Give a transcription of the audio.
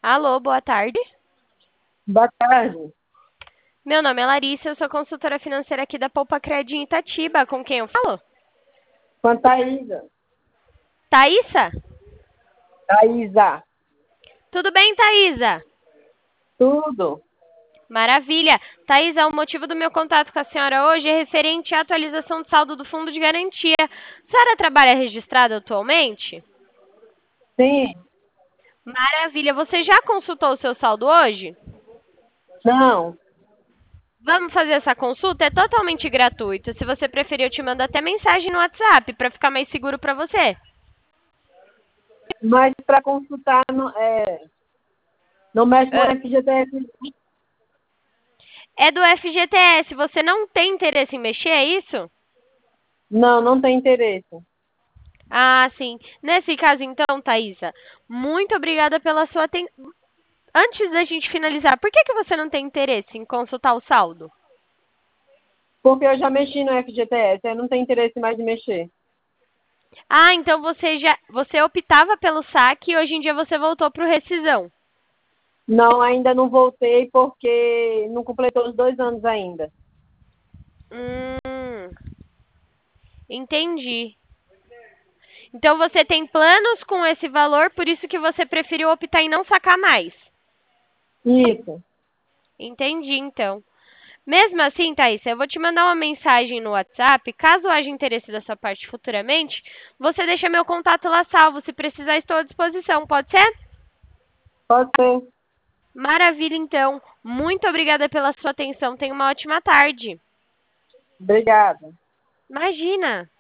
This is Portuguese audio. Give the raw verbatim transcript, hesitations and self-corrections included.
Alô, boa tarde. Boa tarde. Meu nome é Larissa, eu sou consultora financeira aqui da Poupa Cred em Itatiba. Com quem eu falo? Com a Thaísa. Thaísa? Thaísa. Tudo bem, Thaísa? Tudo. Maravilha. Thaísa, o motivo do meu contato com a senhora hoje é referente à atualização do saldo do fundo de garantia. A senhora trabalha registrada atualmente? Sim. Maravilha. Você já consultou o seu saldo hoje? Não. Vamos fazer essa consulta? É totalmente gratuita. Se você preferir, eu te mando até mensagem no WhatsApp para ficar mais seguro para você. Mas para consultar, não, é, não mexe com o Ah, F G T S. É do F G T S. Você não tem interesse em mexer, é isso? Não, não tem interesse. Ah, sim. Nesse caso, então, Thaísa, muito obrigada pela sua atenção. Antes da gente finalizar, por que que você não tem interesse em consultar o saldo? Porque eu já mexi no F G T S, eu não tenho interesse mais de mexer. Ah, então você já você optava pelo saque e hoje em dia você voltou para o rescisão. Não, ainda não voltei porque não completou os dois anos ainda. Hum, entendi. Então você tem planos com esse valor, por isso que você preferiu optar em não sacar mais. Isso. Entendi, então. Mesmo assim, Thaís, eu vou te mandar uma mensagem no WhatsApp. Caso haja interesse da sua parte futuramente, você deixa meu contato lá salvo. Se precisar, estou à disposição. Pode ser? Pode ser. Maravilha, então. Muito obrigada pela sua atenção. Tenha uma ótima tarde. Obrigada. Imagina!